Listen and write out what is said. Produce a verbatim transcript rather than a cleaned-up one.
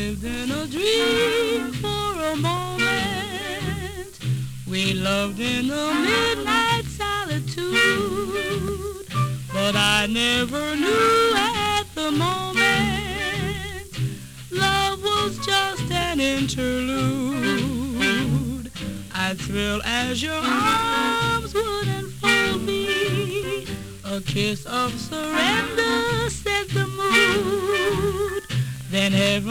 lived in a dream for a moment. We loved in the midnight solitude, but I never knew at the moment love was just an interlude. I'd thrill as your arms would enfold me. A kiss of surrender set the mood. Then heaven